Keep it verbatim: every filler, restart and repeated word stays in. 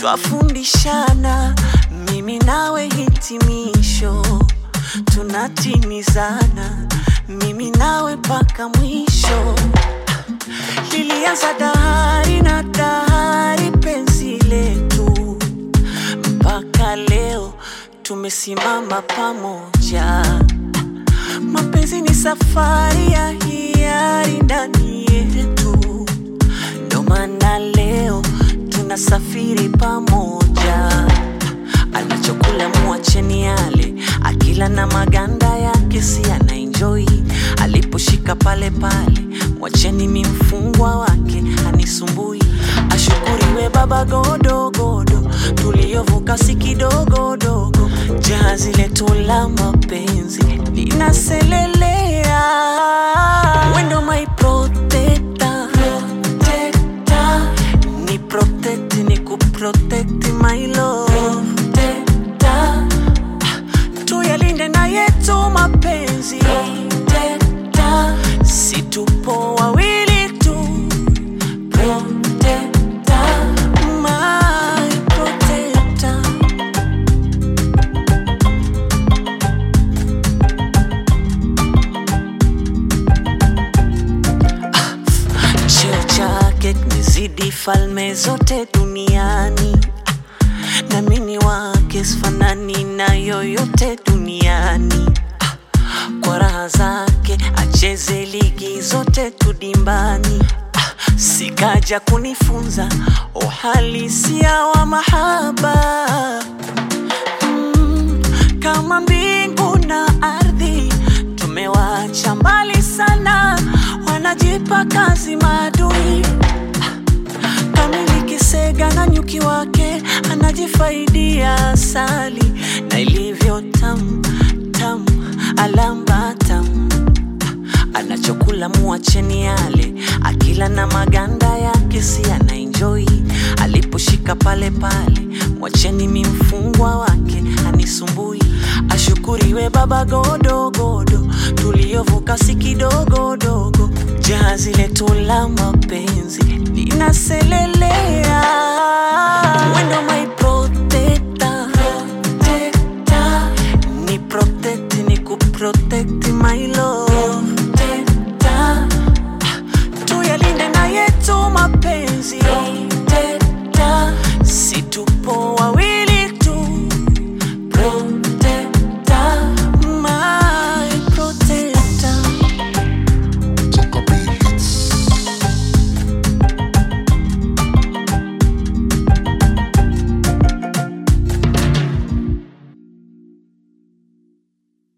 twafundishana mimi nawe hitimisho, tunatimizana mimi nawe paka mwisho. Lilianza dahari na dahari penzi letu, mpaka leo tumesimama pamoja. Mapenzi ni safari ya hiari ndani yetu, ndo maana leo tunasafiri pamoja. Anachokula muacheni yale, akila na maganda yake si ana enjoy. Aliposhika pale pale, mwacheni mi mfungwa wake anisumbui. Ashukuriwe baba godo godo, tuliovuka si kidogo dogo. Jahazi letu la mapenzi linaselelea. Wendo my protector, protector. Ni protect ni kuprotect my love, protector. Tuyalinde na yetu mapenzi, protector. Si tupo wawili tu, protector, my protector. Ah, cheo chake nizidi falme zote duniani, na mini wake sifanani na yoyote duniani. Kwa raha zake acheze ligi zote tudimbani. Sikaja kunifunza uhalisia wa mahaba. mm, Kama mbingu na ardhi tumewacha mbali sana, wanajipa kazi maadui. Kamili kisega na nyuki wake anajifaidia asali, na ilivyo tamu tamu alamba tamu. Anachokula muacheni yale, akila na maganda yake si ana enjoy. Aliposhika pale pale, mwacheni mi mfungwa wake anisumbui. Ashukuriwe baba godo godo, tuliovuka si kidogo dogo. Jahazi letu la mapenzi linaselelea.